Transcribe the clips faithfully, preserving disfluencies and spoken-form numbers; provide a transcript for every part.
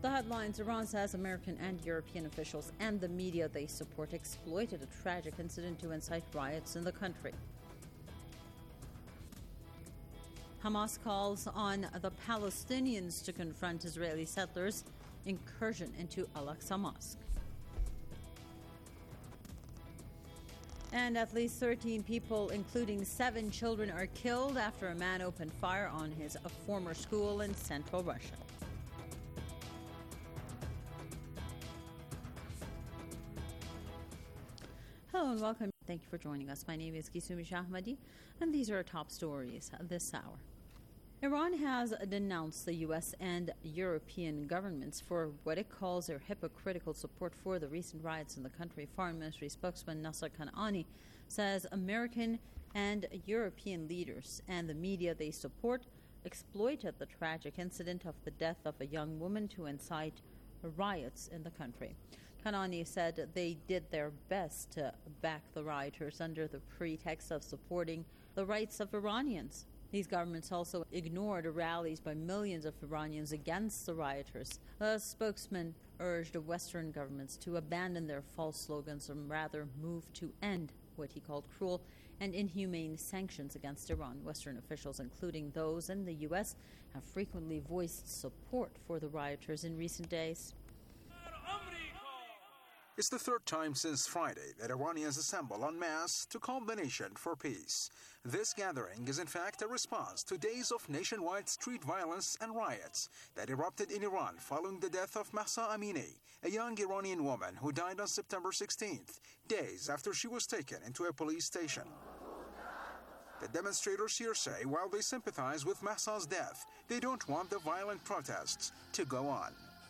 The headlines: Iran says American and European officials and the media they support exploited a tragic incident to incite riots in the country. Hamas calls on the Palestinians to confront Israeli settlers' incursion into Al-Aqsa Mosque. And at least thirteen people, including seven children, are killed after a man opened fire on his former school in central Russia. Hello and welcome. Thank you for joining us. My name is Gisumi Shahmadi, and these are our top stories this hour. Iran has denounced the U S and European governments for what it calls their hypocritical support for the recent riots in the country. Foreign Ministry spokesman Nasser Kanani says American and European leaders and the media they support exploited the tragic incident of the death of a young woman to incite riots in the country. Kanani said they did their best to back the rioters under the pretext of supporting the rights of Iranians. These governments also ignored rallies by millions of Iranians against the rioters. A spokesman urged Western governments to abandon their false slogans and rather move to end what he called cruel and inhumane sanctions against Iran. Western officials, including those in the U S, have frequently voiced support for the rioters in recent days. It's the third time since Friday that Iranians assemble en masse to call the nation for peace. This gathering is in fact a response to days of nationwide street violence and riots that erupted in Iran following the death of Mahsa Amini, a young Iranian woman who died on September sixteenth, days after she was taken into a police station. The demonstrators here say while they sympathize with Mahsa's death, they don't want the violent protests to go on.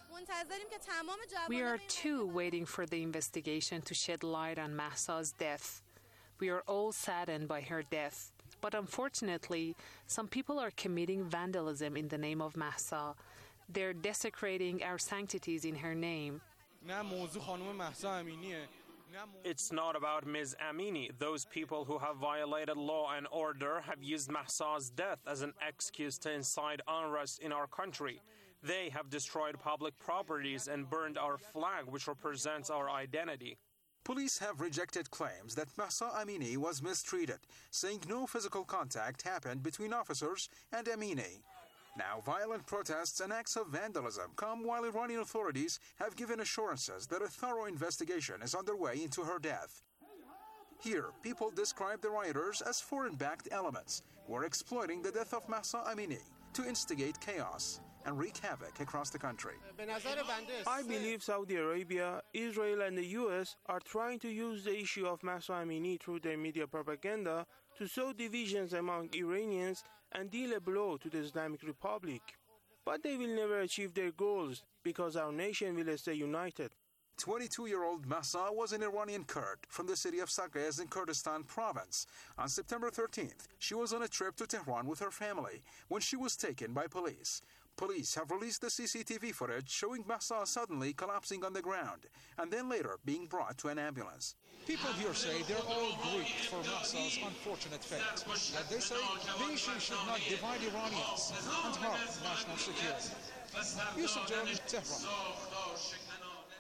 We are too waiting for the investigation to shed light on Mahsa's death. We are all saddened by her death. But unfortunately, some people are committing vandalism in the name of Mahsa. They're desecrating our sanctities in her name. It's not about Miz Amini. Those people who have violated law and order have used Mahsa's death as an excuse to incite unrest in our country. They have destroyed public properties and burned our flag, which represents our identity. Police have rejected claims that Mahsa Amini was mistreated, saying no physical contact happened between officers and Amini. Now, violent protests and acts of vandalism come while Iranian authorities have given assurances that a thorough investigation is underway into her death. Here, people describe the rioters as foreign-backed elements who are exploiting the death of Mahsa Amini to instigate chaos and wreak havoc across the country. I believe Saudi Arabia, Israel and the U S are trying to use the issue of Mahsa Amini through their media propaganda to sow divisions among Iranians and deal a blow to the Islamic Republic. But they will never achieve their goals because our nation will stay united. twenty-two-year-old Mahsa was an Iranian Kurd from the city of Saqqez in Kurdistan province. On September thirteenth, she was on a trip to Tehran with her family when she was taken by police. Police have released the C C T V footage showing Mahsa suddenly collapsing on the ground and then later being brought to an ambulance. People here say they're all grieved for Mahsa's unfortunate fate. But they say the issue should not divide Iranians and harm national security. Yusuf Jones, Tehran.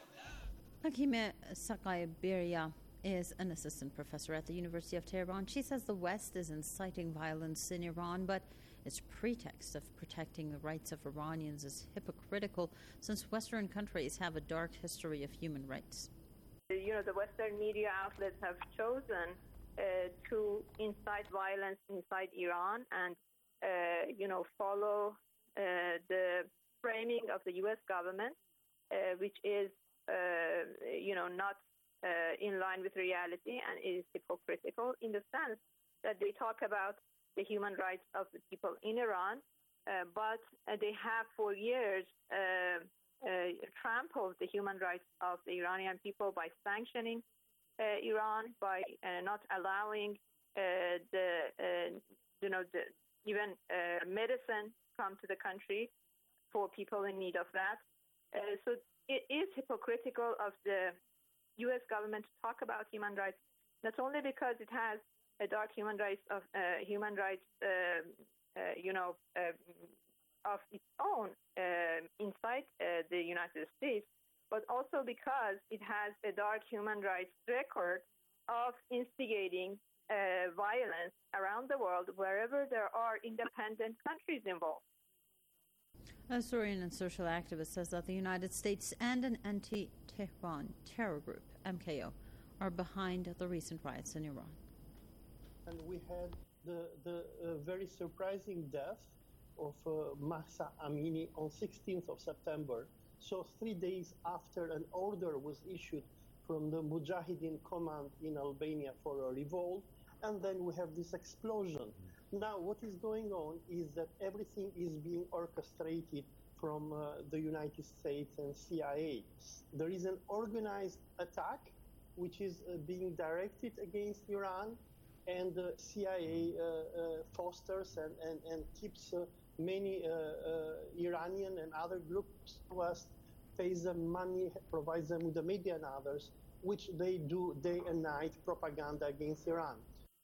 Hakime Sakaiberia is an assistant professor at the University of Tehran. She says the West is inciting violence in Iran, but its pretext of protecting the rights of Iranians is hypocritical since Western countries have a dark history of human rights. You know, the Western media outlets have chosen uh, to incite violence inside Iran and, uh, you know, follow uh, the framing of the U S government, uh, which is, uh, you know, not Uh, in line with reality and is hypocritical in the sense that they talk about the human rights of the people in Iran, uh, but uh, they have for years uh, uh, trampled the human rights of the Iranian people by sanctioning uh, Iran, by uh, not allowing uh, the uh, you know the, even uh, medicine come to the country for people in need of that. Uh, so it is hypocritical of the U S government to talk about human rights, not only because it has a dark human rights of uh, human rights, uh, uh, you know, uh, of its own uh, inside uh, the United States, but also because it has a dark human rights record of instigating uh, violence around the world wherever there are independent countries involved. A historian and social activist says that the United States and an anti-Tehran terror group, M K O, are behind the recent riots in Iran. And we had the, the uh, very surprising death of uh, Mahsa Amini on sixteenth of September. So three days after an order was issued from the Mujahideen command in Albania for a revolt, and then we have this explosion. Now what is going on is that everything is being orchestrated from uh, the United States and C I A. There is an organized attack which is uh, being directed against Iran, and the uh, C I A uh, uh, fosters and, and, and keeps uh, many uh, uh, Iranian and other groups West pays them money, provides them with the media and others, which they do day and night propaganda against Iran.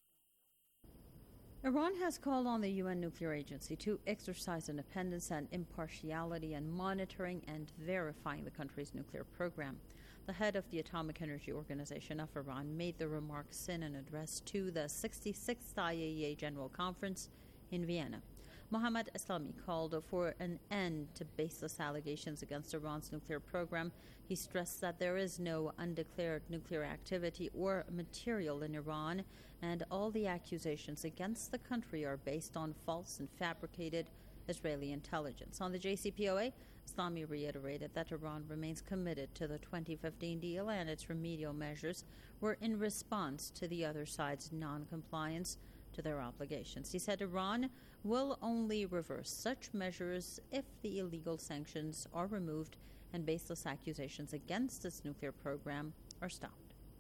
Iran has called on the U N Nuclear Agency to exercise independence and impartiality in monitoring and verifying the country's nuclear program. The head of the Atomic Energy Organization of Iran made the remarks in an address to the sixty-sixth I A E A General Conference in Vienna. Mohammad Eslami called for an end to baseless allegations against Iran's nuclear program. He stressed that there is no undeclared nuclear activity or material in Iran, and all the accusations against the country are based on false and fabricated Israeli intelligence. On the J C P O A, Eslami reiterated that Iran remains committed to the twenty fifteen deal, and its remedial measures were in response to the other side's non-compliance to their obligations. He said Iran will only reverse such measures if the illegal sanctions are removed and baseless accusations against its nuclear program are stopped.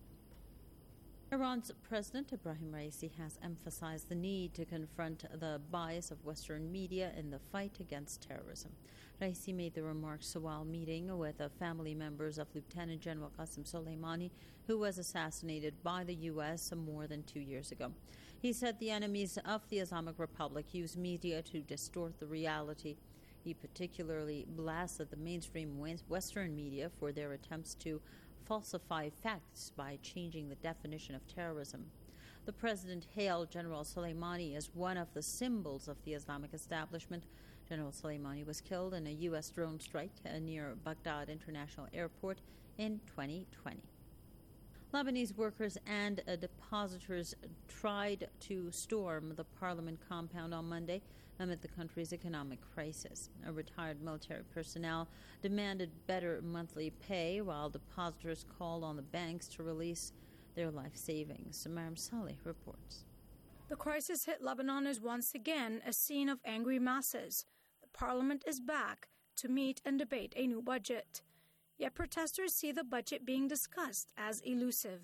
Iran's President Ebrahim Raisi has emphasized the need to confront the bias of Western media in the fight against terrorism. Raisi made the remarks while meeting with the family members of Lieutenant General Qasem Soleimani, who was assassinated by the U S more than two years ago. He said the enemies of the Islamic Republic use media to distort the reality. He particularly blasted the mainstream Western media for their attempts to falsify facts by changing the definition of terrorism. The president hailed General Soleimani as one of the symbols of the Islamic establishment. General Soleimani was killed in a U S drone strike near Baghdad International Airport in twenty twenty. Lebanese workers and uh, depositors tried to storm the parliament compound on Monday amid the country's economic crisis. A retired military personnel demanded better monthly pay, while depositors called on the banks to release their life savings. Maryam Saleh reports. The crisis hit Lebanon is once again a scene of angry masses. The parliament is back to meet and debate a new budget. Yet protesters see the budget being discussed as elusive.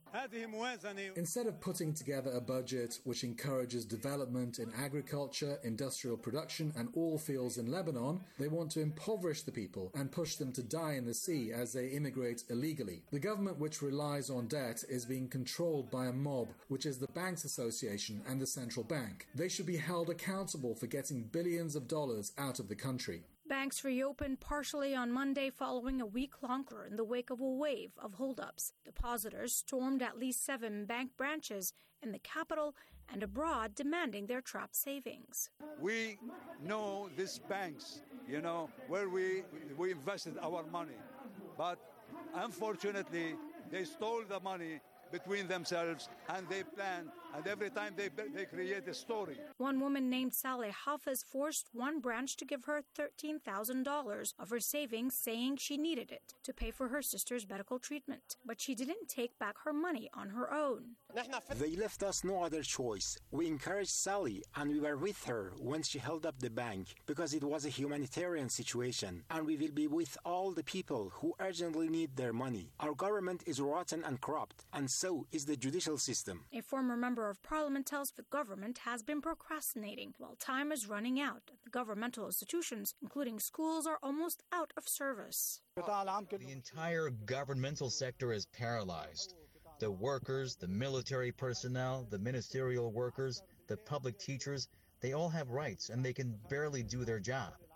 Instead of putting together a budget which encourages development in agriculture, industrial production and all fields in Lebanon, they want to impoverish the people and push them to die in the sea as they immigrate illegally. The government, which relies on debt, is being controlled by a mob, which is the Banks Association and the central bank. They should be held accountable for getting billions of dollars out of the country. Banks reopened partially on Monday following a week-long closure in the wake of a wave of holdups. Depositors stormed at least seven bank branches in the capital and abroad, demanding their trapped savings. We know these banks, you know, where we, we invested our money. But unfortunately, they stole the money between themselves, and they plan, and every time they they create a story. One woman named Saleh Hafez forced one branch to give her thirteen thousand dollars of her savings, saying she needed it to pay for her sister's medical treatment. But she didn't take back her money on her own. They left us no other choice. We encouraged Sally, and we were with her when she held up the bank, because it was a humanitarian situation, and we will be with all the people who urgently need their money. Our government is rotten and corrupt, and so is the judicial system. A former member of parliament tells the government has been procrastinating while time is running out. The governmental institutions, including schools, are almost out of service. The entire governmental sector is paralyzed. The workers, the military personnel, the ministerial workers, the public teachers, they all have rights and they can barely do their job.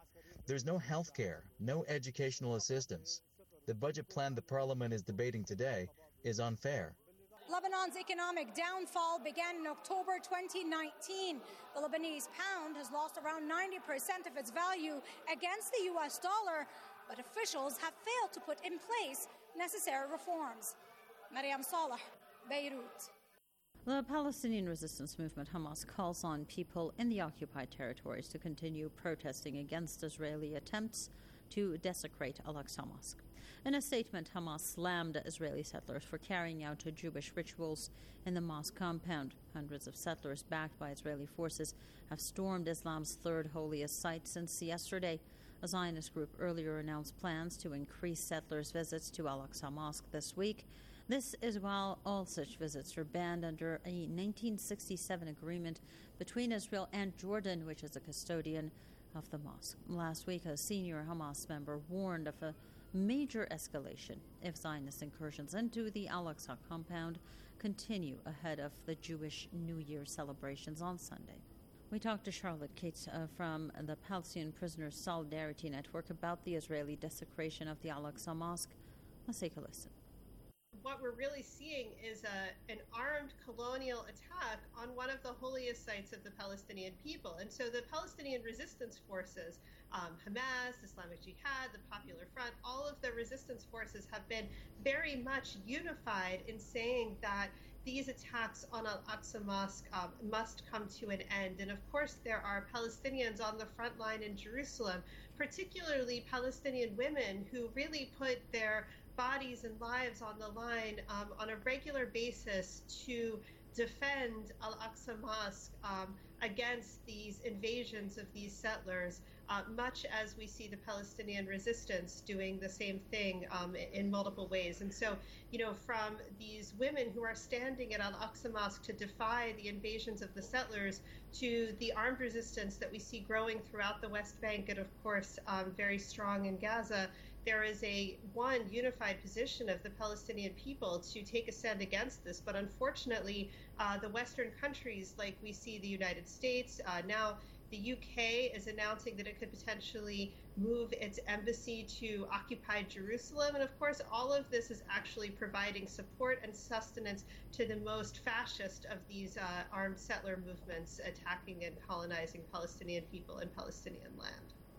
There's no health care, no educational assistance. The budget plan the parliament is debating today is unfair. Lebanon's economic downfall began in October twenty nineteen. The Lebanese pound has lost around ninety percent of its value against the U S dollar, but officials have failed to put in place necessary reforms. Mariam Saleh, Beirut. The Palestinian resistance movement Hamas calls on people in the occupied territories to continue protesting against Israeli attempts to desecrate Al-Aqsa Mosque. In a statement, Hamas slammed Israeli settlers for carrying out Jewish rituals in the mosque compound. Hundreds of settlers, backed by Israeli forces, have stormed Islam's third holiest site since yesterday. A Zionist group earlier announced plans to increase settlers' visits to Al-Aqsa Mosque this week. This is while all such visits are banned under a nineteen sixty-seven agreement between Israel and Jordan, which is a custodian of the mosque. Last week, a senior Hamas member warned of a major escalation if Zionist incursions into the Al-Aqsa compound continue ahead of the Jewish New Year celebrations on Sunday. We talked to Charlotte Cates uh, from the Palestinian Prisoners Solidarity Network about the Israeli desecration of the Al-Aqsa Mosque. Let's take a listen. What we're really seeing is a, an armed colonial attack on one of the holiest sites of the Palestinian people. And so the Palestinian resistance forces, um, Hamas, Islamic Jihad, the Popular Front, all of the resistance forces have been very much unified in saying that these attacks on Al-Aqsa Mosque um, must come to an end. And of course, there are Palestinians on the front line in Jerusalem, particularly Palestinian women who really put their bodies and lives on the line um, on a regular basis to defend Al-Aqsa Mosque um, against these invasions of these settlers, uh, much as we see the Palestinian resistance doing the same thing um, in multiple ways. And so, you know, from these women who are standing at Al-Aqsa Mosque to defy the invasions of the settlers to the armed resistance that we see growing throughout the West Bank and, of course, um, very strong in Gaza, there is a one unified position of the Palestinian people to take a stand against this. But unfortunately, uh, the Western countries, like we see the United States, uh, now the U K is announcing that it could potentially move its embassy to occupied Jerusalem. And of course, all of this is actually providing support and sustenance to the most fascist of these uh, armed settler movements attacking and colonizing Palestinian people and Palestinian land.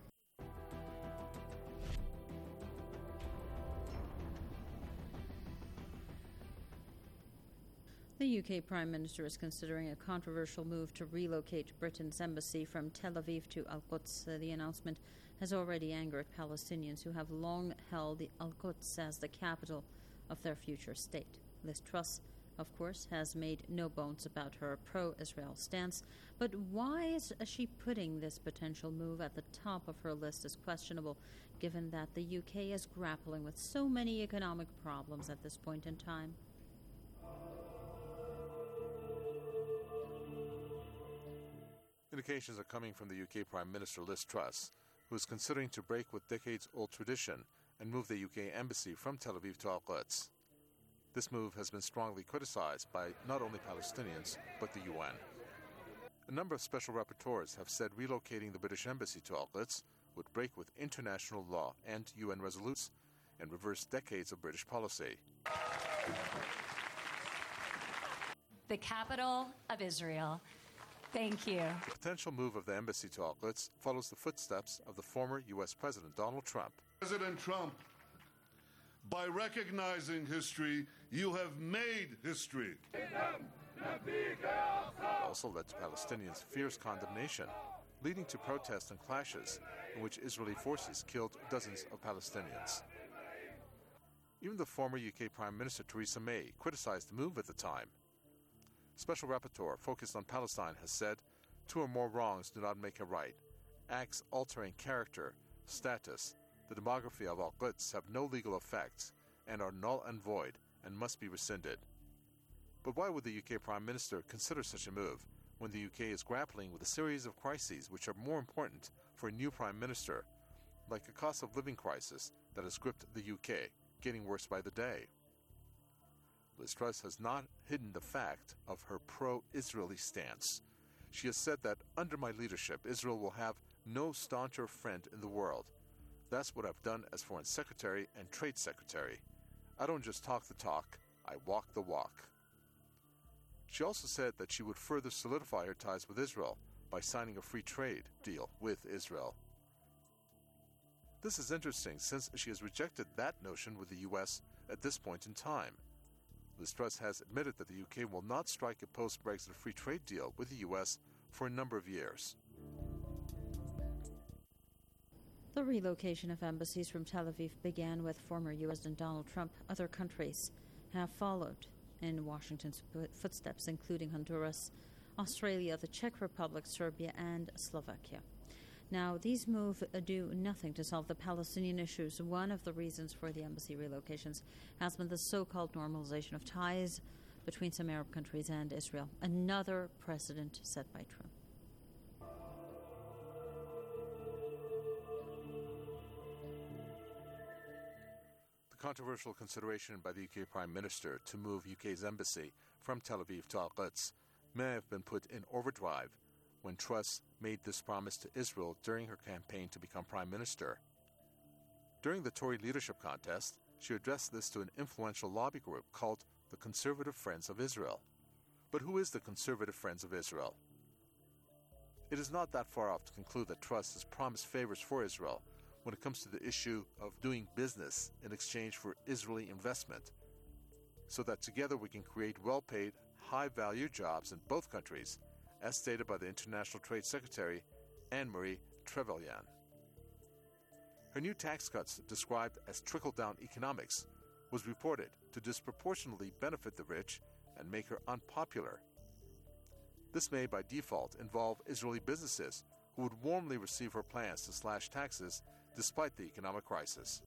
The U K Prime Minister is considering a controversial move to relocate Britain's embassy from Tel Aviv to Al-Quds. Uh, the announcement has already angered Palestinians who have long held the Al-Quds as the capital of their future state. Liz Truss, of course, has made no bones about her pro-Israel stance, but why is she putting this potential move at the top of her list is questionable, given that the U K is grappling with so many economic problems at this point in time. Indications are coming from the U K Prime Minister Liz Truss, who is considering to break with decades-old tradition and move the U K embassy from Tel Aviv to Al-Quds. This move has been strongly criticized by not only Palestinians, but the U N. A number of special rapporteurs have said relocating the British embassy to Al-Quds would break with international law and U N resolutions and reverse decades of British policy. The capital of Israel. Thank you. The potential move of the embassy to Al-Quds follows the footsteps of the former U S President Donald Trump. President Trump, by recognizing history, you have made history. It also led to Palestinians' fierce condemnation, leading to protests and clashes in which Israeli forces killed dozens of Palestinians. Even the former U K Prime Minister Theresa May criticized the move at the time. Special Rapporteur focused on Palestine has said, two or more wrongs do not make a right. Acts altering character, status, the demography of Al-Quds have no legal effects and are null and void and must be rescinded. But why would the U K Prime Minister consider such a move when the U K is grappling with a series of crises which are more important for a new Prime Minister, like a cost of living crisis that has gripped the U K, getting worse by the day? Liz Truss has not hidden the fact of her pro-Israeli stance. She has said that under my leadership, Israel will have no stauncher friend in the world. That's what I've done as Foreign Secretary and Trade Secretary. I don't just talk the talk, I walk the walk. She also said that she would further solidify her ties with Israel by signing a free trade deal with Israel. This is interesting since she has rejected that notion with the U S at this point in time. Liz Truss has admitted that the U K will not strike a post-Brexit free trade deal with the U S for a number of years. The relocation of embassies from Tel Aviv began with former U S President Donald Trump. Other countries have followed in Washington's footsteps, including Honduras, Australia, the Czech Republic, Serbia, and Slovakia. Now, these moves do nothing to solve the Palestinian issues. One of the reasons for the embassy relocations has been the so-called normalization of ties between some Arab countries and Israel, another precedent set by Trump. The controversial consideration by the U K Prime Minister to move U K's embassy from Tel Aviv to Al-Quds may have been put in overdrive when Truss made this promise to Israel during her campaign to become Prime Minister. During the Tory leadership contest, she addressed this to an influential lobby group called the Conservative Friends of Israel. But who is the Conservative Friends of Israel? It is not that far off to conclude that Truss has promised favors for Israel when it comes to the issue of doing business in exchange for Israeli investment, so that together we can create well-paid, high-value jobs in both countries, as stated by the International Trade Secretary, Anne-Marie Trevelyan. Her new tax cuts, described as trickle-down economics, was reported to disproportionately benefit the rich and make her unpopular. This may, by default, involve Israeli businesses who would warmly receive her plans to slash taxes despite the economic crisis.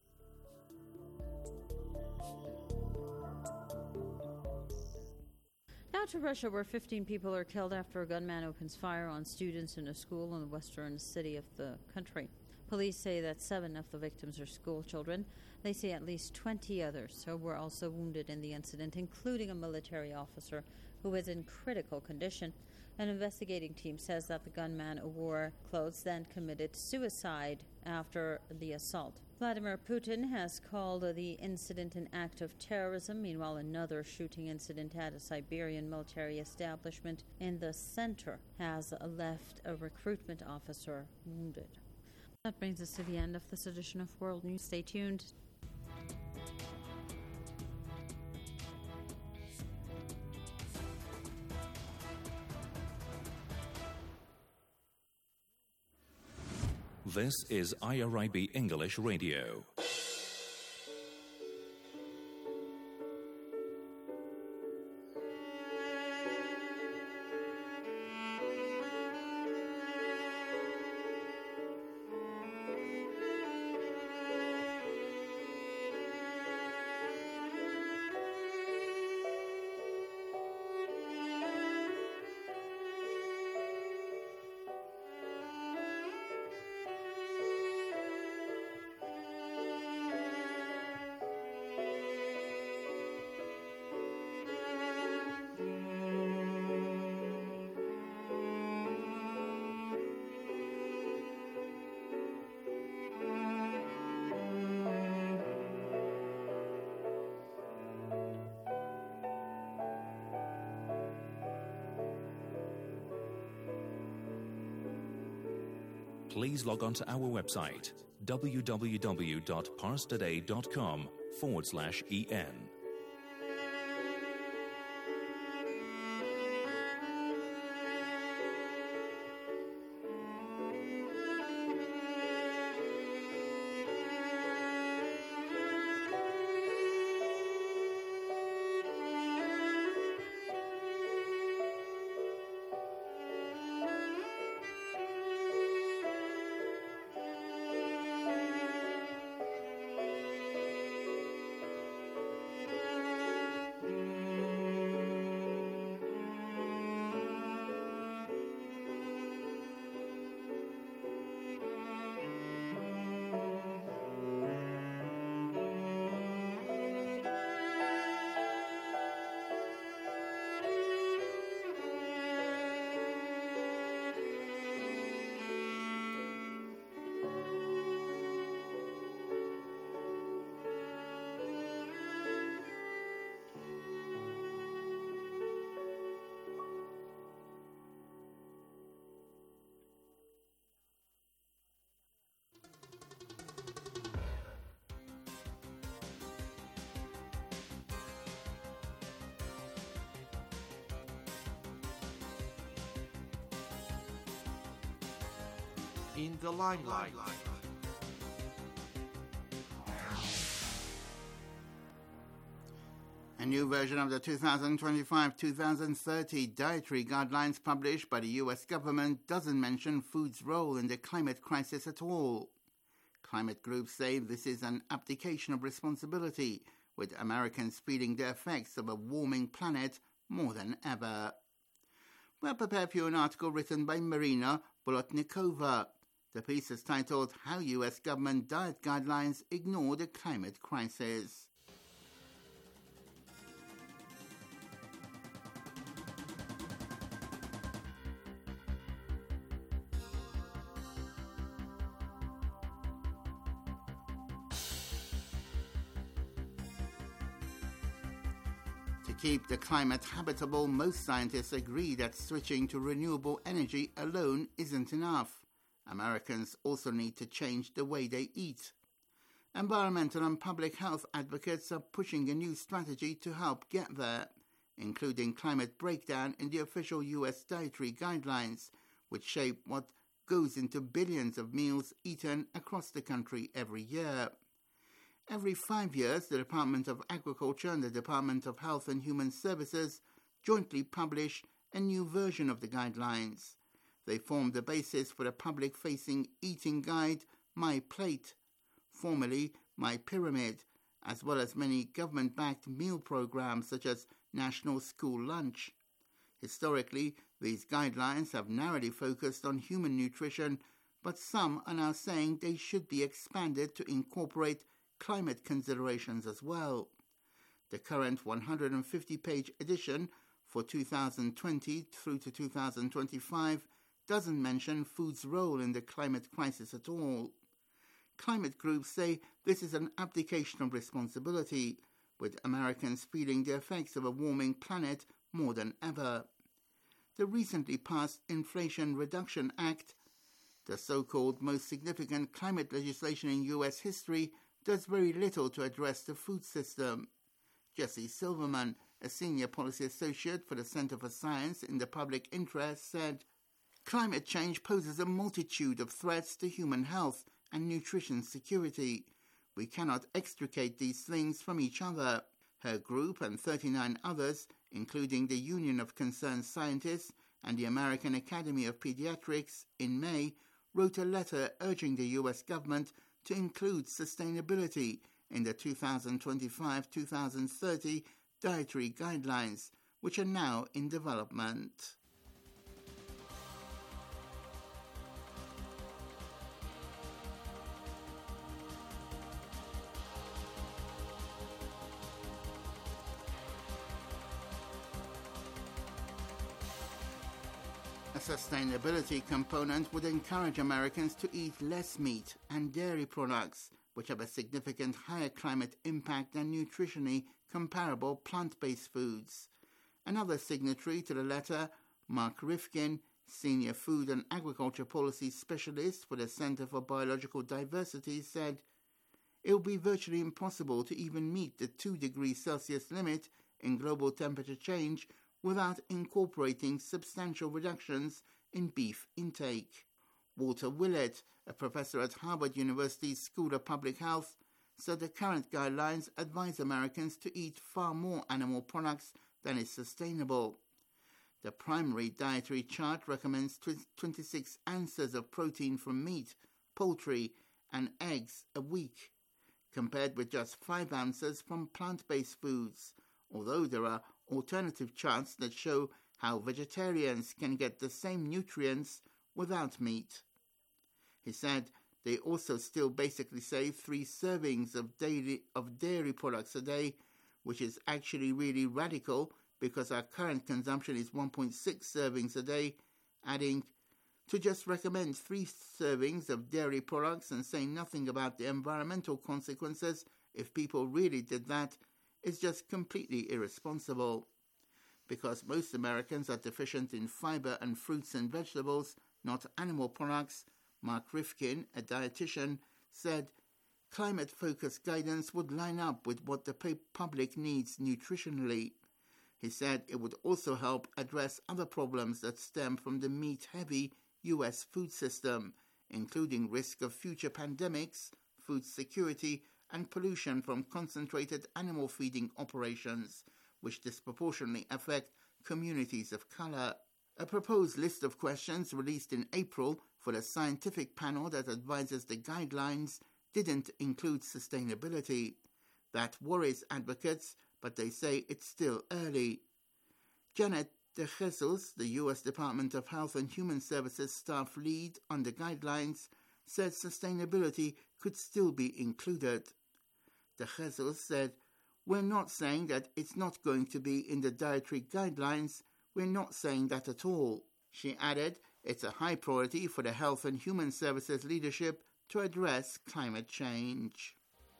Now to Russia, where fifteen people are killed after a gunman opens fire on students in a school in the western city of the country. Police say that seven of the victims are school children. They say at least twenty others were also wounded in the incident, including a military officer who is in critical condition. An investigating team says that the gunman wore clothes, then committed suicide after the assault. Vladimir Putin has called the incident an act of terrorism. Meanwhile, another shooting incident at a Siberian military establishment in the center has left a recruitment officer wounded. That brings us to the end of this edition of World News. Stay tuned. This is I R I B English Radio. Please log on to our website, www.parstoday.com forward slash en. in the limelight. A new version of the two thousand twenty-five to two thousand thirty dietary guidelines published by the U S government doesn't mention food's role in the climate crisis at all. Climate groups say this is an abdication of responsibility, with Americans feeling the effects of a warming planet more than ever. We're prepared for you an article written by Marina Bolotnikova. The piece is titled How U S Government Diet Guidelines Ignore the Climate Crisis. To keep the climate habitable, most scientists agree that switching to renewable energy alone isn't enough. Americans also need to change the way they eat. Environmental and public health advocates are pushing a new strategy to help get there, including climate breakdown in the official U S dietary guidelines, which shape what goes into billions of meals eaten across the country every year. Every five years, the Department of Agriculture and the Department of Health and Human Services jointly publish a new version of the guidelines. They form the basis for the public-facing eating guide, My Plate, formerly My Pyramid, as well as many government-backed meal programs such as National School Lunch. Historically, these guidelines have narrowly focused on human nutrition, but some are now saying they should be expanded to incorporate climate considerations as well. The current one hundred fifty page edition for two thousand twenty through to two thousand twenty-five doesn't mention food's role in the climate crisis at all. Climate groups say this is an abdication of responsibility, with Americans feeling the effects of a warming planet more than ever. The recently passed Inflation Reduction Act, the so-called most significant climate legislation in U S history, does very little to address the food system. Jesse Silverman, a senior policy associate for the Center for Science in the Public Interest, said, "Climate change poses a multitude of threats to human health and nutrition security. We cannot extricate these things from each other." Her group and thirty-nine others, including the Union of Concerned Scientists and the American Academy of Pediatrics, in May, wrote a letter urging the U S government to include sustainability in the two thousand twenty-five to two thousand thirty dietary guidelines, which are now in development. A sustainability component would encourage Americans to eat less meat and dairy products, which have a significant higher climate impact than nutritionally comparable plant-based foods. Another signatory to the letter, Mark Rifkin, Senior Food and Agriculture Policy Specialist for the Center for Biological Diversity, said, "It will be virtually impossible to even meet the two degrees Celsius limit in global temperature change without incorporating substantial reductions in beef intake." Walter Willett, a professor at Harvard University's School of Public Health, said the current guidelines advise Americans to eat far more animal products than is sustainable. The primary dietary chart recommends twenty-six ounces of protein from meat, poultry, and eggs a week, compared with just five ounces from plant-based foods, although there are alternative charts that show how vegetarians can get the same nutrients without meat. He said they also still basically say three servings of, daily, of dairy products a day, which is actually really radical because our current consumption is one point six servings a day, adding, "To just recommend three servings of dairy products and say nothing about the environmental consequences if people really did that is just completely irresponsible." Because most Americans are deficient in fiber and fruits and vegetables, not animal products, Mark Rifkin, a dietitian, said climate-focused guidance would line up with what the public needs nutritionally. He said it would also help address other problems that stem from the meat-heavy U S food system, including risk of future pandemics, food security, and pollution from concentrated animal feeding operations, which disproportionately affect communities of color. A proposed list of questions released in April for the scientific panel that advises the guidelines didn't include sustainability. That worries advocates, but they say it's still early. Janet De Jesus, the U S Department of Health and Human Services staff lead on the guidelines, said sustainability could still be included. De Jesus said, "We're not saying that it's not going to be in the dietary guidelines. We're not saying that at all." She added, "It's a high priority for the Health and Human Services leadership to address climate change."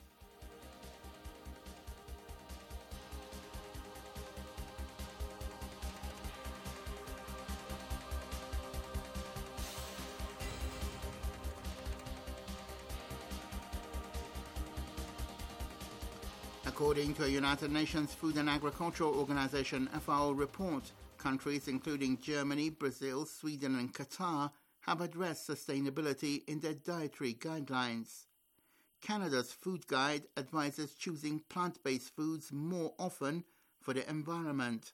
According to a United Nations Food and Agricultural Organization F A O report, countries including Germany, Brazil, Sweden and Qatar have addressed sustainability in their dietary guidelines. Canada's Food Guide advises choosing plant-based foods more often for the environment.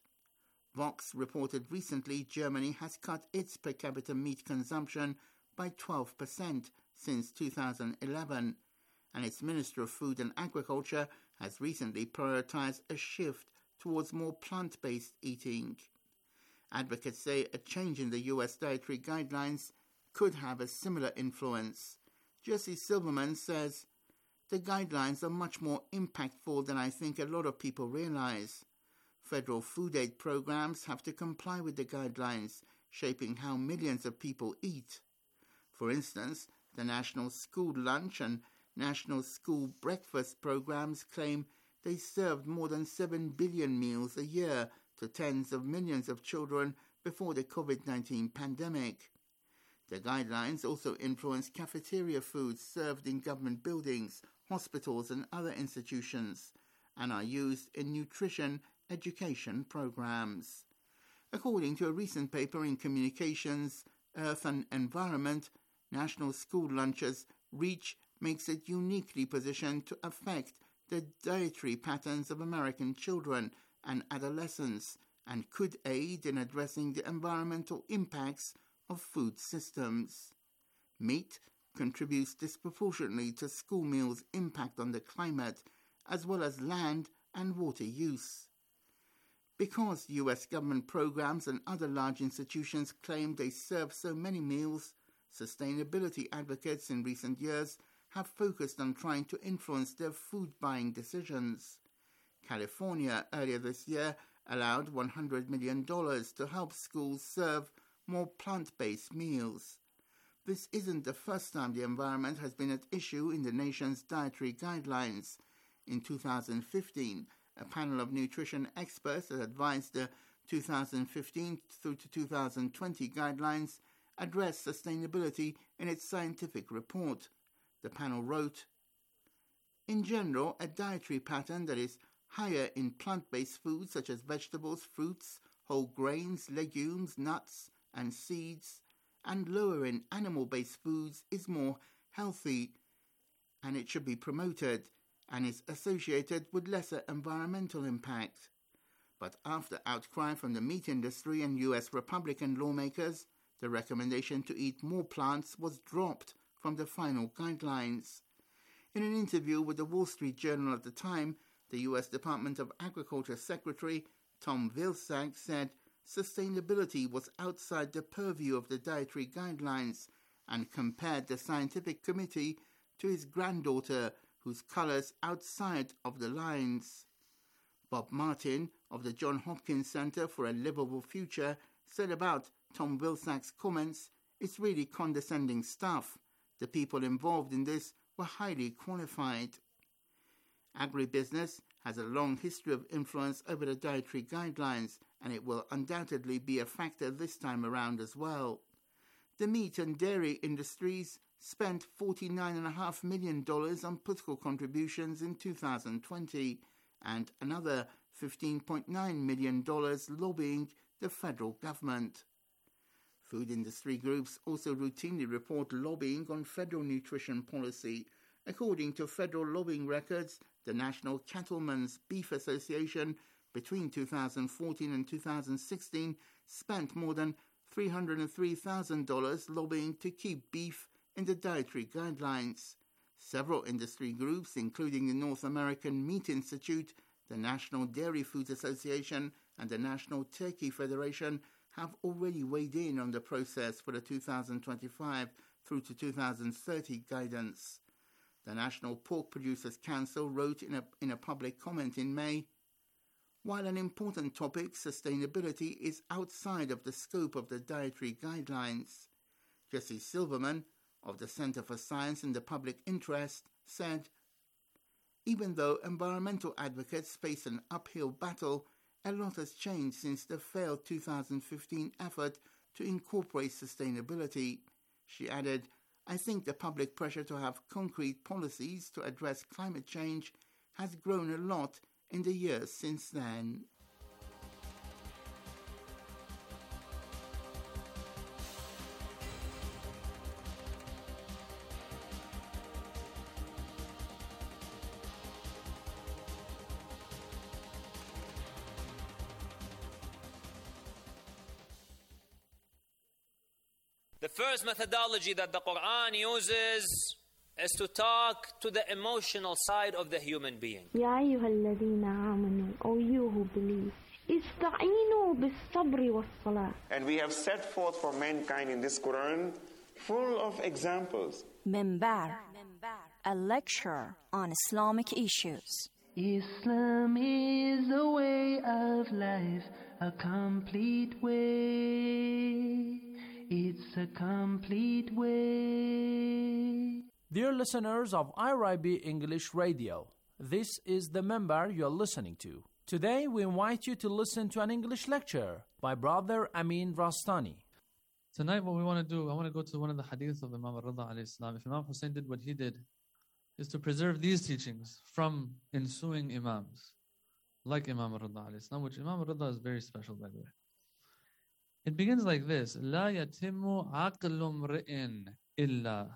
Vox reported recently Germany has cut its per capita meat consumption by twelve percent since two thousand eleven, and its Minister of Food and Agriculture has recently prioritized a shift towards more plant-based eating. Advocates say a change in the U S dietary guidelines could have a similar influence. Jesse Silverman says, "The guidelines are much more impactful than I think a lot of people realize. Federal food aid programs have to comply with the guidelines, shaping how millions of people eat. For instance, the National School Lunch and National School Breakfast programs claim they served more than seven billion meals a year to tens of millions of children before the COVID nineteen pandemic. The guidelines also influence cafeteria foods served in government buildings, hospitals and other institutions, and are used in nutrition education programs. According to a recent paper in Communications, Earth and Environment, National School Lunches reach makes it uniquely positioned to affect the dietary patterns of American children and adolescents and could aid in addressing the environmental impacts of food systems. Meat contributes disproportionately to school meals' impact on the climate, as well as land and water use. Because U S government programs and other large institutions claim they serve so many meals, sustainability advocates in recent years have focused on trying to influence their food buying decisions. California earlier this year allowed one hundred million dollars to help schools serve more plant-based meals. This isn't the first time the environment has been at issue in the nation's dietary guidelines. In two thousand fifteen, a panel of nutrition experts that advised the two thousand fifteen through to two thousand twenty guidelines addressed sustainability in its scientific report. The panel wrote, "In general, a dietary pattern that is higher in plant-based foods such as vegetables, fruits, whole grains, legumes, nuts, and seeds, and lower in animal-based foods is more healthy, and it should be promoted, and is associated with lesser environmental impact." But after outcry from the meat industry and U S Republican lawmakers, the recommendation to eat more plants was dropped from the final guidelines. In an interview with the Wall Street Journal at the time, the U S Department of Agriculture Secretary Tom Vilsack said sustainability was outside the purview of the dietary guidelines and compared the scientific committee to his granddaughter, whose colours outside of the lines. Bob Martin of the Johns Hopkins Center for a Livable Future said about Tom Vilsack's comments, "It's really condescending stuff. The people involved in this were highly qualified." Agribusiness has a long history of influence over the dietary guidelines, and it will undoubtedly be a factor this time around as well. The meat and dairy industries spent forty-nine point five million dollars on political contributions in two thousand twenty and another fifteen point nine million dollars lobbying the federal government. Food industry groups also routinely report lobbying on federal nutrition policy. According to federal lobbying records, the National Cattlemen's Beef Association between two thousand fourteen and two thousand sixteen spent more than three hundred three thousand dollars lobbying to keep beef in the dietary guidelines. Several industry groups, including the North American Meat Institute, the National Dairy Foods Association, and the National Turkey Federation, have already weighed in on the process for the two thousand twenty-five through to two thousand thirty guidance. The National Pork Producers Council wrote in a, in a public comment in May, "While an important topic, sustainability is outside of the scope of the dietary guidelines." Jesse Silverman, of the Center for Science in the Public Interest, said, "Even though environmental advocates face an uphill battle, a lot has changed since the failed two thousand fifteen effort to incorporate sustainability." She added, "I think the public pressure to have concrete policies to address climate change has grown a lot in the years since then." The first methodology that the Quran uses is to talk to the emotional side of the human being. يا أيها الذين آمنوا, O you who believe, استعينوا بالصبر والصلاة. And we have set forth for mankind in this Quran full of examples. Minbar, a lecture on Islamic issues. Islam is a way of life, a complete way. It's a complete way. Dear listeners of I R I B English Radio, this is the member you're listening to. Today we invite you to listen to an English lecture by Brother Amin Rastani. Tonight what we want to do, I want to go to one of the hadiths of Imam al-Rida alayhi salam. If Imam Hussein did what he did, is to preserve these teachings from ensuing Imams, like Imam al-Rida alayhi salam, which Imam al-Rida is very special, by the way. It begins like this: لا يتم عقل امرئ إلا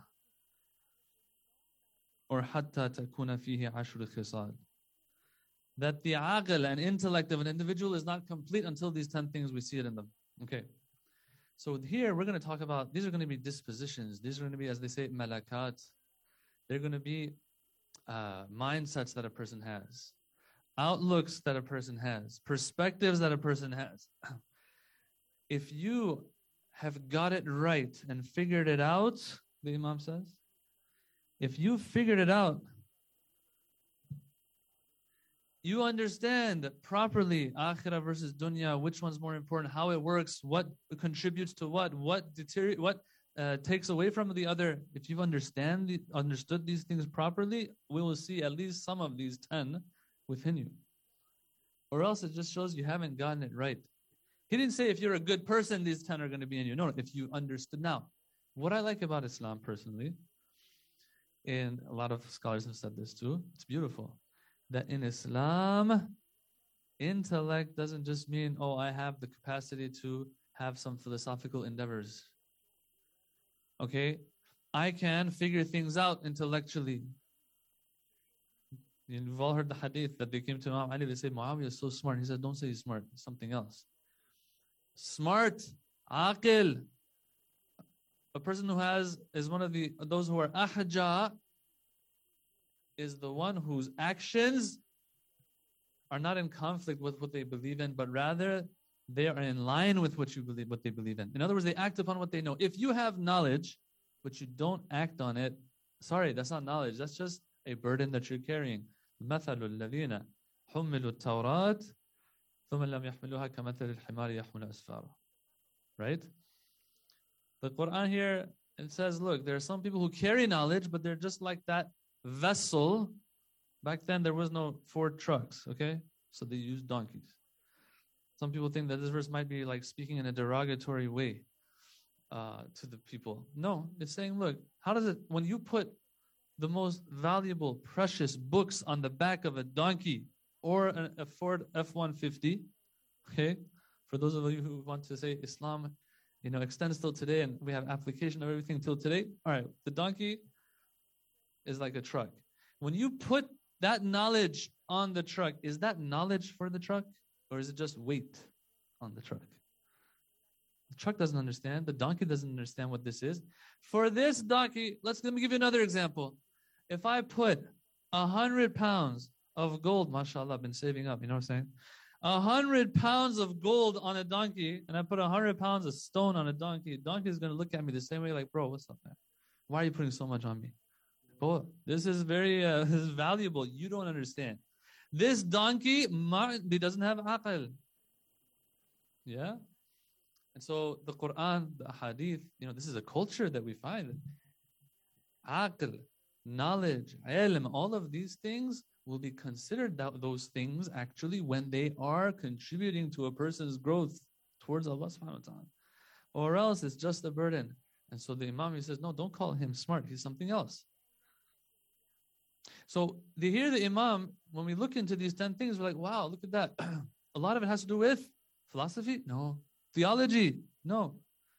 or حتى تكون فيه عشر خصال. That the aql and intellect of an individual is not complete until these ten things we see it in them. Okay. So here we're going to talk about, these are going to be dispositions. These are going to be, as they say, malakat. They're going to be uh, mindsets that a person has, outlooks that a person has, perspectives that a person has. If you have got it right and figured it out, the Imam says, if you figured it out, you understand properly akhirah versus dunya, which one's more important, how it works, what contributes to what, what deteriorate, what uh, takes away from the other. If you've understand the, understood these things properly, we will see at least some of these ten within you. Or else it just shows you haven't gotten it right. He didn't say if you're a good person, these ten are going to be in you. No, no, if you understood. Now, what I like about Islam personally, and a lot of scholars have said this too, it's beautiful, that in Islam, intellect doesn't just mean, oh, I have the capacity to have some philosophical endeavors. Okay? I can figure things out intellectually. You've all heard the hadith that they came to Imam Ali, they say, Muawiyah is so smart. He said, don't say he's smart, it's something else. Smart, aqil. A person who has, is one of the, those who are ahja, is the one whose actions are not in conflict with what they believe in, but rather they are in line with what you believe, what they believe in. In other words, they act upon what they know. If you have knowledge, but you don't act on it, sorry, that's not knowledge. That's just a burden that you're carrying. مَثَلُ الَّذِينَ حُمِّلُوا التَّوْرَاتِ ثُمَّ لَمْ يَحْمِلُوهَا كَمَثَلِ الْحِمَارِ يَحْمِلُ أَسْفَارًا. Right? The Quran here, it says, look, there are some people who carry knowledge, but they're just like that vessel. Back then, there was no Ford trucks, okay? So they used donkeys. Some people think that this verse might be like speaking in a derogatory way uh, to the people. No, it's saying, look, how does it, when you put the most valuable, precious books on the back of a donkey or a, a Ford F one fifty, okay? For those of you who want to say Islam you know, extends till today, and we have application of everything till today. All right, the donkey is like a truck. When you put that knowledge on the truck, is that knowledge for the truck, or is it just weight on the truck? The truck doesn't understand. The donkey doesn't understand what this is. For this donkey, let's let me give you another example. If I put a hundred pounds of gold, mashallah, I've been saving up, you know what I'm saying? A hundred pounds of gold on a donkey, and I put a hundred pounds of stone on a donkey, the donkey is going to look at me the same way, like, bro, what's up, man? Why are you putting so much on me? Bro, this is very uh, this is valuable. You don't understand. This donkey, he doesn't have aql. Yeah? And so the Quran, the hadith, you know, this is a culture that we find. Aql, knowledge, ilm, all of these things will be considered that, those things actually when they are contributing to a person's growth towards Allah subhanahu wa ta'ala. Or else it's just a burden. And so the Imam, he says, no, don't call him smart. He's something else. So the, here the Imam, when we look into these ten things, we're like, wow, look at that. A lot of it has to do with philosophy? No. Theology? No.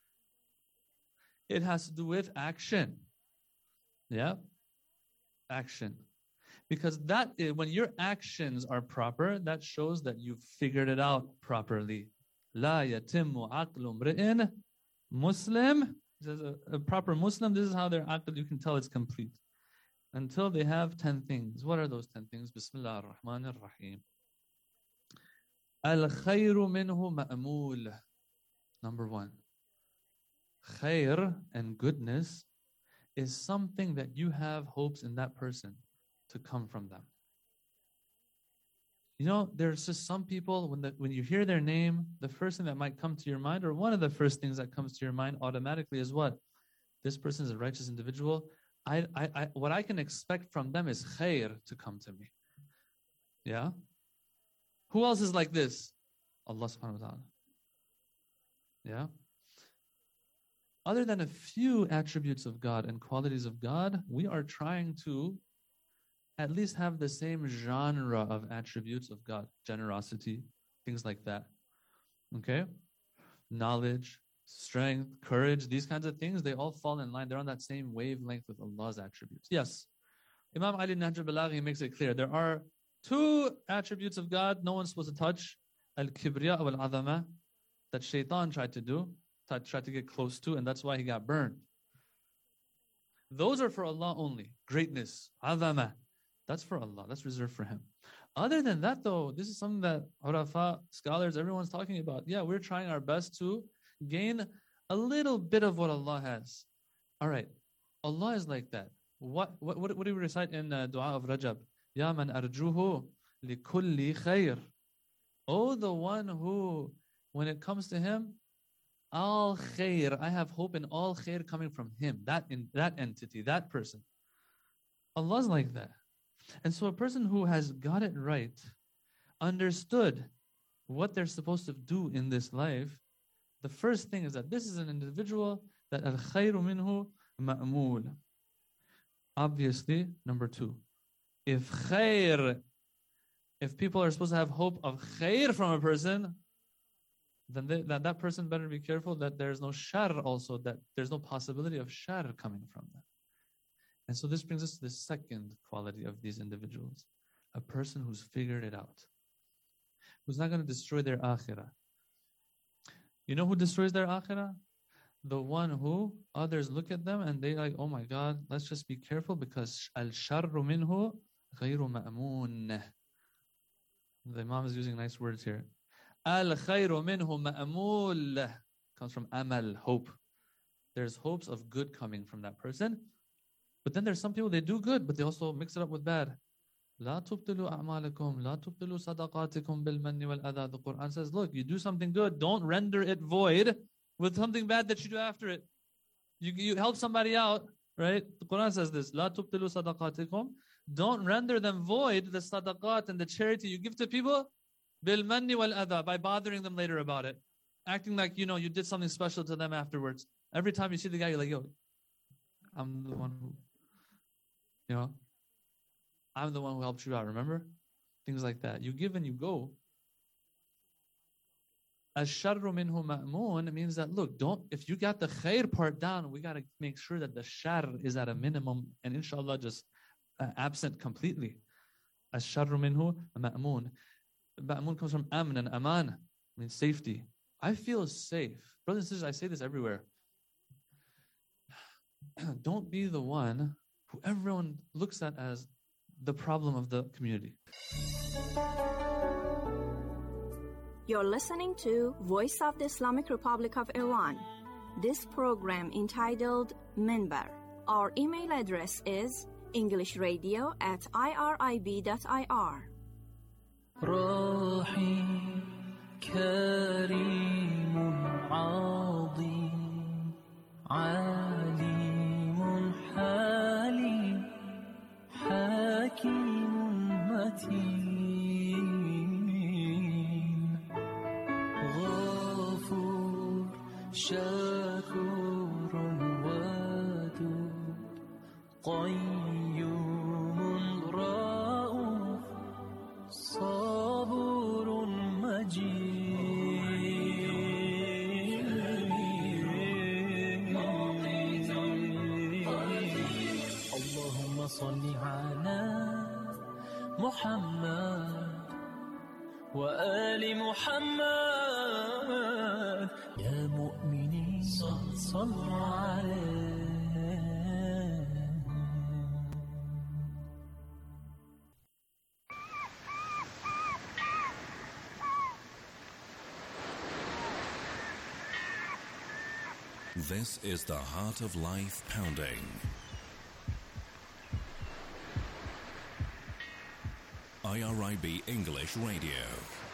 It has to do with action. Yeah? Action. Because that is, when your actions are proper, that shows that you've figured it out properly. La yatimmu aqlu mri'in Muslim. He says a, a proper Muslim, this is how their aql, you can tell it's complete. Until they have ten things. What are those ten things? Bismillah ar-Rahman ar-Rahim. Al-khayru minhu ma'amul. Number one. Khair and goodness is something that you have hopes in that person to come from them. You know, there's just some people, when the, when you hear their name, the first thing that might come to your mind, or one of the first things that comes to your mind automatically is what? This person is a righteous individual. I, I, I, what I can expect from them is khair to come to me. Yeah? Who else is like this? Allah subhanahu wa ta'ala. Yeah? Other than a few attributes of God and qualities of God, we are trying to at least have the same genre of attributes of God. Generosity, things like that. Okay? Knowledge, strength, courage, these kinds of things, they all fall in line. They're on that same wavelength with Allah's attributes. Yes. Imam Ali Nahj al-Balaghi makes it clear. There are two attributes of God no one's supposed to touch. Al-Kibriya wal-Azama, that Shaitan tried to do, tried to get close to, and that's why he got burned. Those are for Allah only. Greatness, Azama, that's for Allah. That's reserved for Him. Other than that, though, this is something that Urafa, scholars, everyone's talking about. Yeah, we're trying our best to gain a little bit of what Allah has. All right, Allah is like that. What what what, what do we recite in uh, Dua of Rajab? Ya man arjuhu li kulli khair. Oh, the one who, when it comes to Him, al khair, I have hope in all khair coming from Him, that in that entity, that person. Allah's like that. And so a person who has got it right, understood what they're supposed to do in this life, the first thing is that this is an individual that al-khayru minhu ma'mul. Obviously, number two, if khair, if people are supposed to have hope of khair from a person, then they, that, that person better be careful that there's no shar also, that there's no possibility of shar coming from them. And so this brings us to the second quality of these individuals, a person who's figured it out, who's not going to destroy their akhirah. You know who destroys their akhirah? The one who others look at them and they like, oh my God, let's just be careful because al-sharru minhu ghayru ma'amun. The Imam is using nice words here. Al-khayru minhu ma'amul comes from amal, hope. There's hopes of good coming from that person. But then there's some people, they do good, but they also mix it up with bad. لا تبطلوا أعمالكم لا تبطلوا صدقاتكم بالمن والأذى. The Quran says, look, you do something good, don't render it void with something bad that you do after it. You, you help somebody out, right? The Quran says this, لا تبطلوا صدقاتكم. Don't render them void, the sadaqat and the charity you give to people, بالمن والأذى, by bothering them later about it. Acting like, you know, you did something special to them afterwards. Every time you see the guy, you're like, yo, I'm the one who, you know, I'm the one who helped you out, remember? Things like that. You give and you go. Ash-sharru minhu ma'moon means that, look, don't, if you got the khair part down, we got to make sure that the shar is at a minimum and inshallah just uh, absent completely. Ash-sharru minhu ma'moon. Ma'moon comes from amn and aman, means safety. I feel safe. Brothers and sisters, I say this everywhere. Don't be the one who everyone looks at as the problem of the community. You're listening to Voice of the Islamic Republic of Iran. This program entitled Minbar. Our email address is englishradio at irib dot I R. رحيم كريم عظيم عليم حليم حكيم متين غفور شكور ودود قيوم رؤوف صبور مجيد اللهم صل على محمد وآل محمد يا مؤمنين صلوا عليه. This is the Heart of Life Pounding. I R I B English Radio.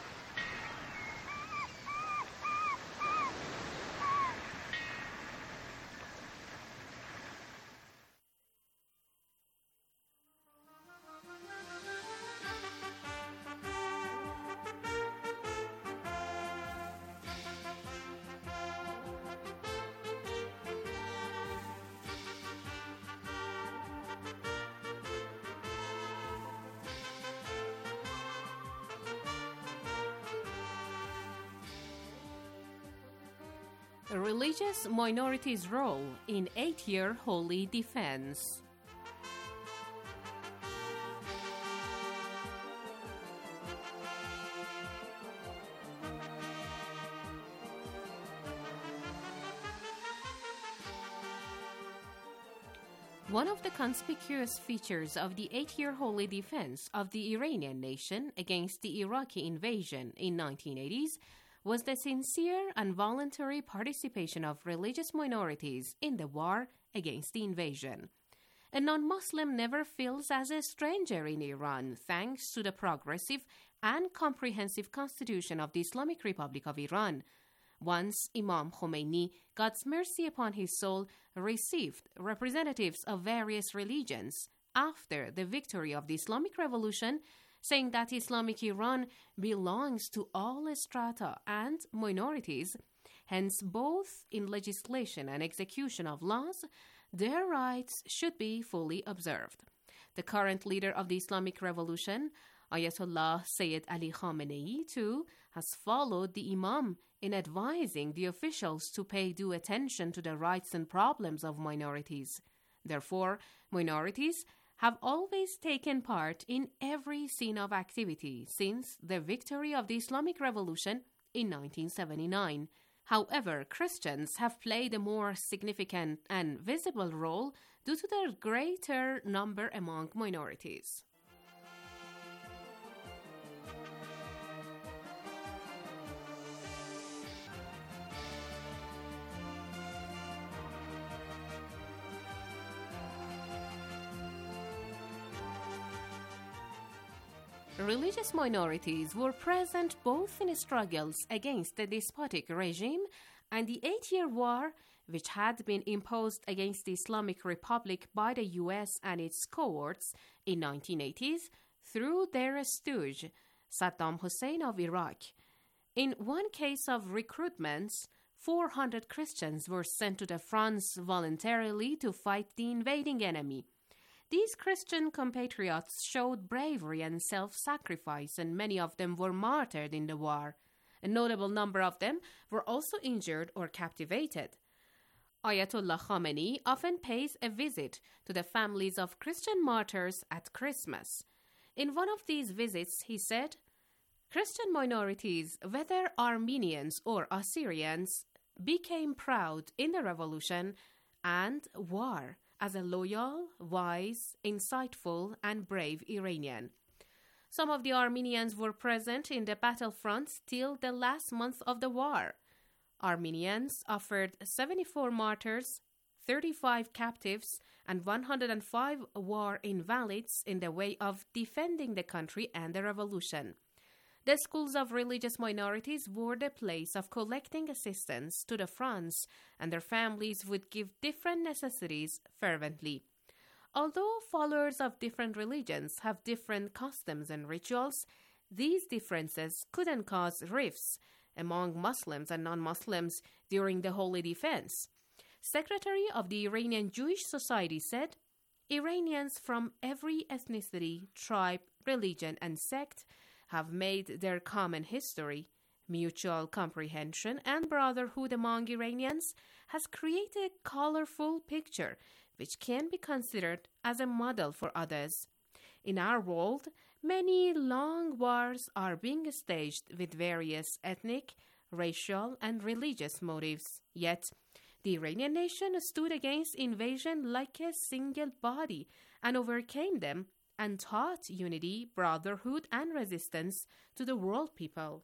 Religious minorities' role in eight-year holy defense. One of the conspicuous features of the eight-year holy defense of the Iranian nation against the Iraqi invasion in nineteen eighties was the sincere and voluntary participation of religious minorities in the war against the invasion. A non-Muslim never feels as a stranger in Iran thanks to the progressive and comprehensive constitution of the Islamic Republic of Iran. Once Imam Khomeini, God's mercy upon his soul, received representatives of various religions after the victory of the Islamic Revolution, saying that Islamic Iran belongs to all strata and minorities. Hence, both in legislation and execution of laws, their rights should be fully observed. The current leader of the Islamic Revolution, Ayatollah Sayyid Ali Khamenei, too, has followed the Imam in advising the officials to pay due attention to the rights and problems of minorities. Therefore, minorities have always taken part in every scene of activity since the victory of the Islamic Revolution in nineteen seventy-nine. However, Christians have played a more significant and visible role due to their greater number among minorities. Religious minorities were present both in struggles against the despotic regime and the eight-year war, which had been imposed against the Islamic Republic by the U S and its cohorts in nineteen eighties through their stooge, Saddam Hussein of Iraq. In one case of recruitments, four hundred Christians were sent to the fronts voluntarily to fight the invading enemy. These Christian compatriots showed bravery and self-sacrifice, and many of them were martyred in the war. A notable number of them were also injured or captivated. Ayatollah Khamenei often pays a visit to the families of Christian martyrs at Christmas. In one of these visits, he said, "Christian minorities, whether Armenians or Assyrians, became proud in the revolution and war as a loyal, wise, insightful, and brave Iranian." Some of the Armenians were present in the battlefronts till the last month of the war. Armenians offered seventy-four martyrs, thirty-five captives, and one hundred five war invalids in the way of defending the country and the revolution. The schools of religious minorities were the place of collecting assistance to the fronts, and their families would give different necessities fervently. Although followers of different religions have different customs and rituals, these differences couldn't cause rifts among Muslims and non-Muslims during the Holy Defense. Secretary of the Iranian Jewish Society said, "Iranians from every ethnicity, tribe, religion, and sect have made their common history. Mutual comprehension and brotherhood among Iranians has created a colorful picture which can be considered as a model for others. In our world, many long wars are being staged with various ethnic, racial, and religious motives. Yet, the Iranian nation stood against invasion like a single body and overcame them and taught unity, brotherhood, and resistance to the world people."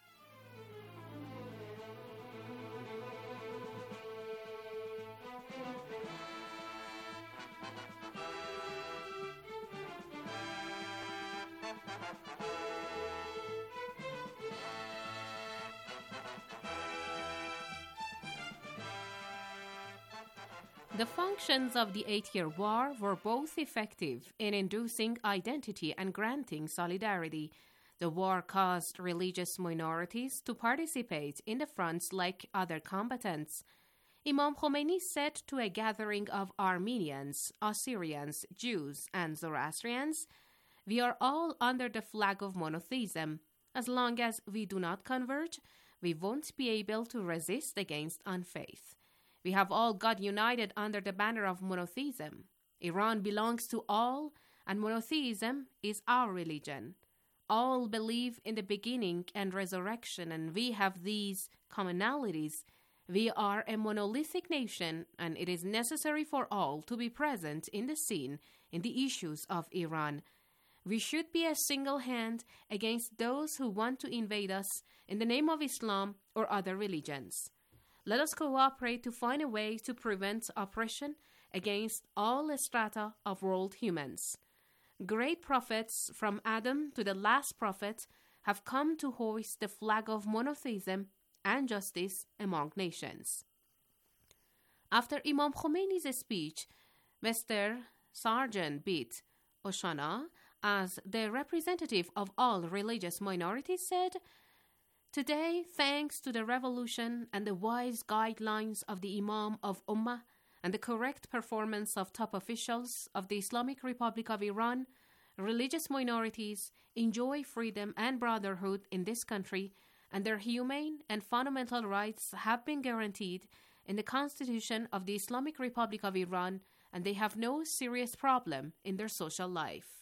The functions of the eight-year war were both effective in inducing identity and granting solidarity. The war caused religious minorities to participate in the fronts like other combatants. Imam Khomeini said to a gathering of Armenians, Assyrians, Jews, and Zoroastrians, "We are all under the flag of monotheism. As long as we do not converge, we won't be able to resist against unfaith. We have all got united under the banner of monotheism. Iran belongs to all, and monotheism is our religion. All believe in the beginning and resurrection, and we have these commonalities. We are a monolithic nation, and it is necessary for all to be present in the scene in the issues of Iran. We should be a single hand against those who want to invade us in the name of Islam or other religions. Let us cooperate to find a way to prevent oppression against all strata of world humans. Great prophets from Adam to the last prophet have come to hoist the flag of monotheism and justice among nations." After Imam Khomeini's speech, Mister Sergeant Beat Oshana, as the representative of all religious minorities, said, "Today, thanks to the revolution and the wise guidelines of the Imam of Ummah and the correct performance of top officials of the Islamic Republic of Iran, religious minorities enjoy freedom and brotherhood in this country, and their humane and fundamental rights have been guaranteed in the Constitution of the Islamic Republic of Iran, and they have no serious problem in their social life."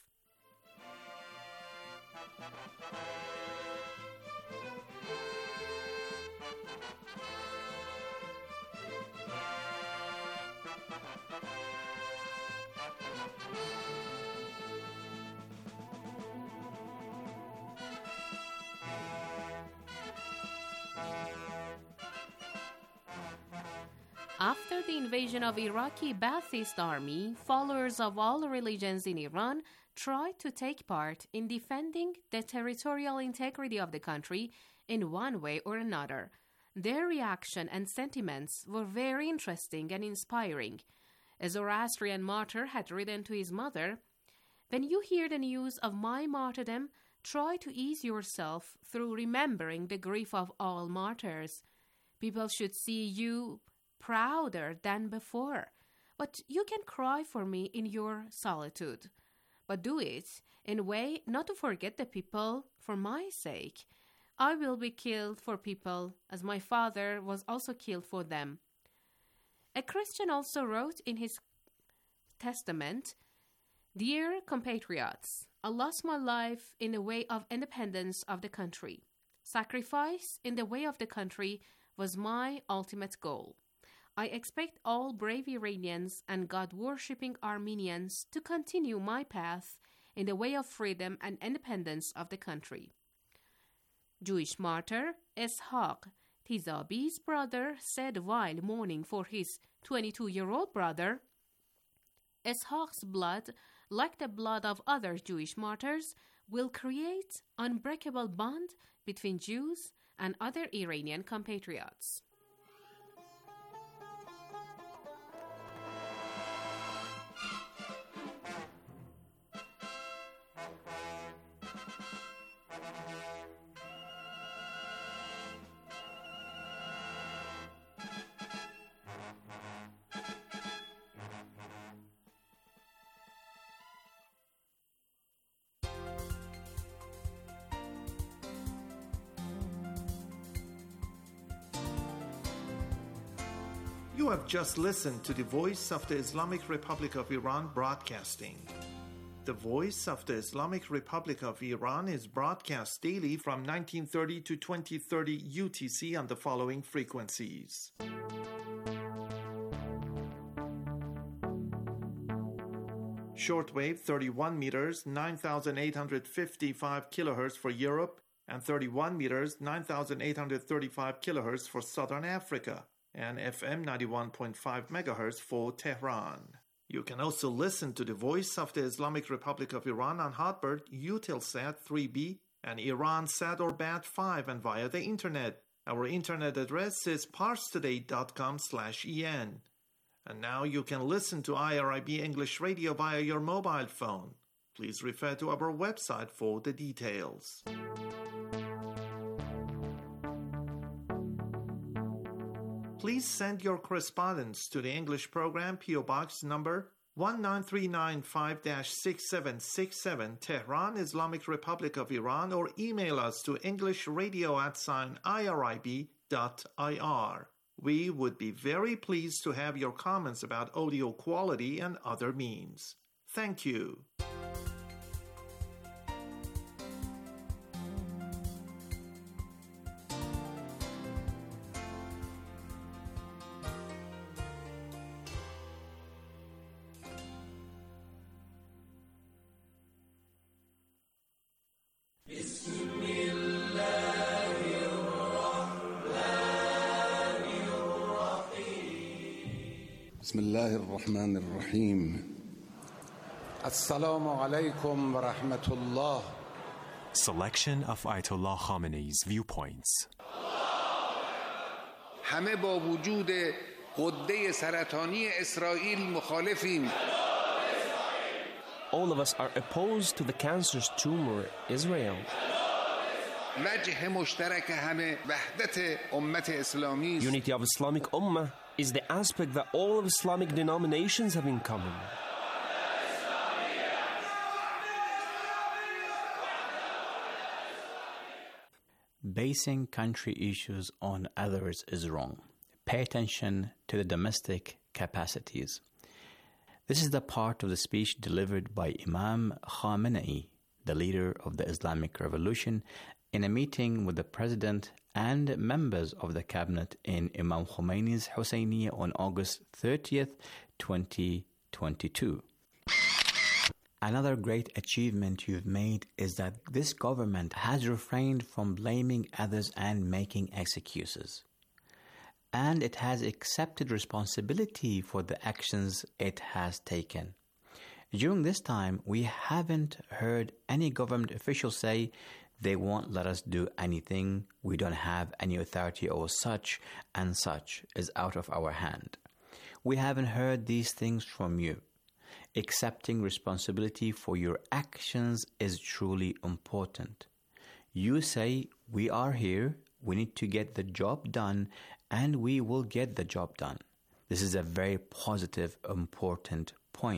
After the invasion of Iraqi Ba'athist army, followers of all religions in Iran tried to take part in defending the territorial integrity of the country in one way or another. Their reaction and sentiments were very interesting and inspiring. A Zoroastrian martyr had written to his mother, "When you hear the news of my martyrdom, try to ease yourself through remembering the grief of all martyrs. People should see you prouder than before, but you can cry for me in your solitude. But do it in a way not to forget the people for my sake. I will be killed for people, as my father was also killed for them. A Christian also wrote in his testament, Dear compatriots, I lost my life in the way of independence of the country. Sacrifice in the way of the country was my ultimate goal. I expect all brave Iranians and God-worshipping Armenians to continue my path in the way of freedom and independence of the country. Jewish martyr Ishaq Tizabi's brother said while mourning for his twenty-two-year-old brother, Ishaq's blood, like the blood of other Jewish martyrs, will create unbreakable bond between Jews and other Iranian compatriots. You have just listened to the Voice of the Islamic Republic of Iran broadcasting. The Voice of the Islamic Republic of Iran is broadcast daily from nineteen thirty to twenty thirty U T C on the following frequencies. Shortwave thirty-one meters, nine thousand eight hundred fifty-five kilohertz for Europe, and thirty-one meters, nine thousand eight hundred thirty-five kilohertz for Southern Africa, and F M ninety-one point five megahertz for Tehran. You can also listen to the Voice of the Islamic Republic of Iran on Hotbird, Eutelsat three B, and Iransat or Bat five, and via the Internet. Our Internet address is parstoday.com slash en. And now you can listen to I R I B English Radio via your mobile phone. Please refer to our website for the details. Please send your correspondence to the English program P O Box number one nine three nine five dash six seven six seven, Tehran, Islamic Republic of Iran, or email us to englishradio at sign irib dot ir. We would be very pleased to have your comments about audio quality and other means. Thank you. بسم الله الرحمن الرحيم السلام عليكم ورحمة الله. Selection of Ayatollah Khamenei's viewpoints. همه با وجود غده سرطانی اسرائیل مخالفیم. All of us are opposed to the cancerous tumor Israel. وجه مشترک همه وحدت امت اسلامی. Unity of Islamic Ummah is the aspect that all of Islamic denominations have in common. Basing country issues on others is wrong. Pay attention to the domestic capacities. This is the part of the speech delivered by Imam Khamenei, the leader of the Islamic Revolution, in a meeting with the President and members of the cabinet in Imam Khomeini's Husseiniya on August thirtieth, twenty twenty-two. Another great achievement you've made is that this government has refrained from blaming others and making excuses. And it has accepted responsibility for the actions it has taken. During this time, we haven't heard any government official say, they won't let us do anything, we don't have any authority or such and such is out of our hand. We haven't heard these things from you. Accepting responsibility for your actions is truly important. You say, we are here, we need to get the job done, and we will get the job done. This is a very positive, important point.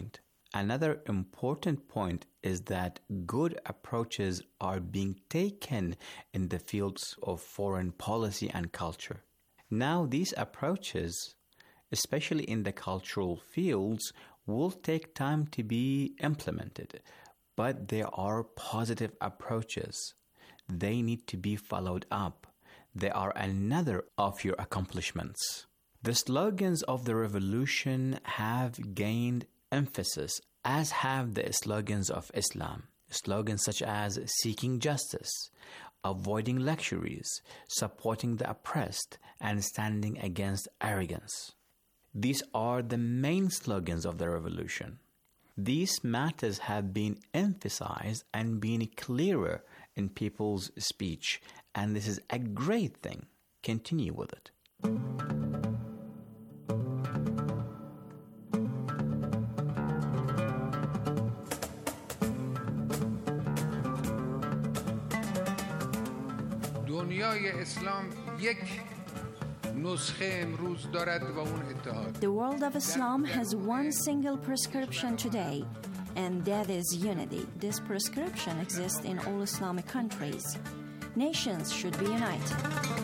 Another important point is that good approaches are being taken in the fields of foreign policy and culture. Now, these approaches, especially in the cultural fields, will take time to be implemented, but there are positive approaches. They need to be followed up. They are another of your accomplishments. The slogans of the revolution have gained emphasis, as have the slogans of Islam. Slogans such as seeking justice, avoiding luxuries, supporting the oppressed, and standing against arrogance. These are the main slogans of the revolution. These matters have been emphasized and been clearer in people's speech, and this is a great thing. Continue with it. دنیای اسلام یک نسخه امروز دارد و اون اتحاد. The world of Islam has one single prescription today, and that is unity. This prescription exists in all Islamic countries. Nations should be united.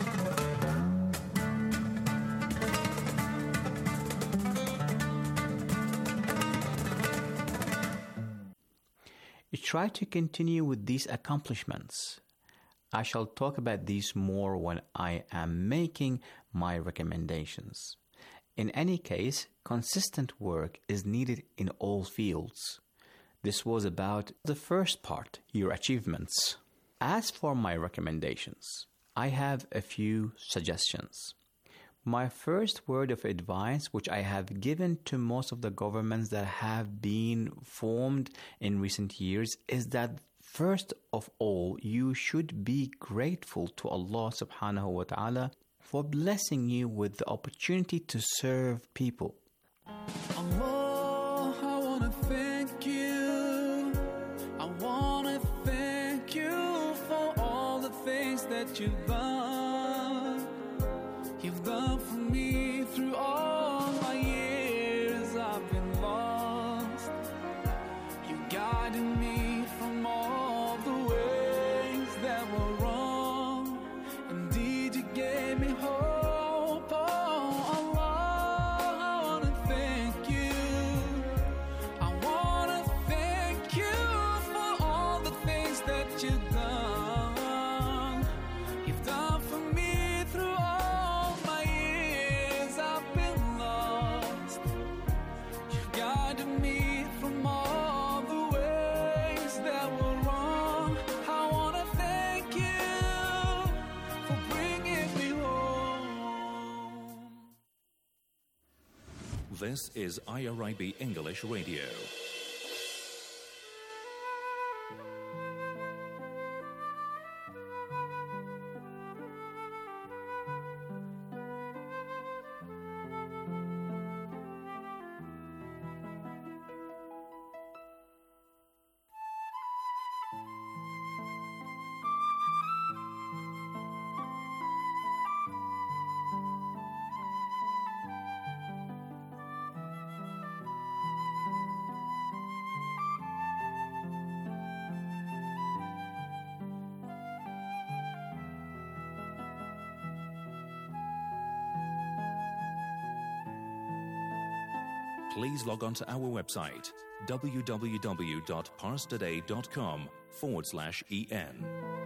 Try to continue with these accomplishments. I shall talk about these more when I am making my recommendations. In any case, consistent work is needed in all fields. This was about the first part, your achievements. As for my recommendations, I have a few suggestions. My first word of advice, which I have given to most of the governments that have been formed in recent years, is that first of all, you should be grateful to Allah subhanahu wa ta'ala for blessing you with the opportunity to serve people. Allah, I want to thank you. I want to thank you for all the things that you've done. You've done for me through all my years I've been lost. You guided me from all the ways that were wrong. Indeed, you gave me hope. Oh, Allah, I want to thank you. I want to thank you for all the things that you've done. You've done for me through all my years I've been lost. You've guided me from all the ways that were wrong. I want to thank you for bringing me home. This is I R I B English Radio. Please log on to our website, w w w dot pars today dot com forward slash en.